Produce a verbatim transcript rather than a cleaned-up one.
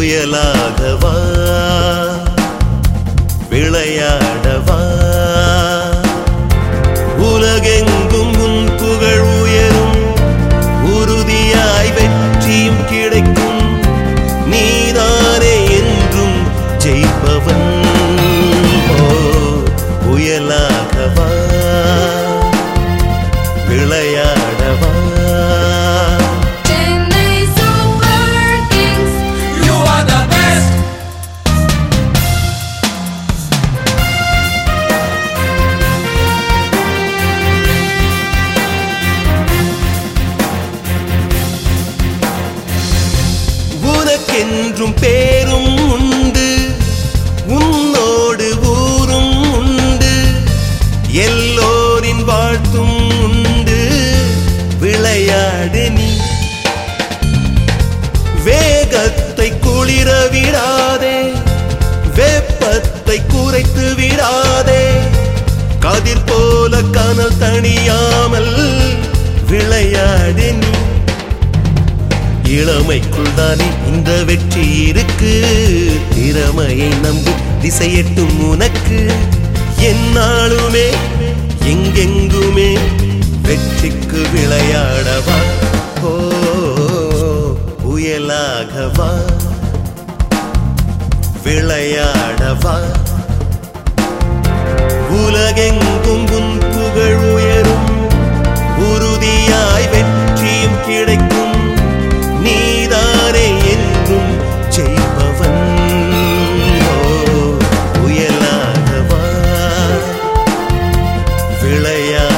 புயலாகவா விளையாடவா உலகெங்கும் உன் புகழ் உயரும் உறுதியாய் வெற்றியும் கிடைக்கும் நீதானே என்றும் ஜெயிப்பவன் ஓ புயலாகவா விளையாடவா உனக்கென்றும் பேரும் உண்டு உன்னோடு ஊரும் உண்டு எல்லோரின் வாழ்த்தும் உண்டு விளையாடு நீ வேகத்தை குளிர விடாதே வெப்பத்தை குறைத்து விடாதே கதிர் போல கனல் தணியாமல் விளையாடு நீ இளமைக்குள் தானே இந்த வெற்றி இருக்கு திறமையை நம்பி திசையட்டும் உனக்கு என்னாலுமே எங்கெங்குமே வெற்றிக்கு விளையாடவா ஓ புயலாகவா விளையாடவா உலகெங்கும் உன் புகழ் உயரும் உறுதியாய் வெற்றியும் கிடைக்கும் நீதானே என்றும் ஜெயிப்பவன் ஓ புயலாகவா விளையா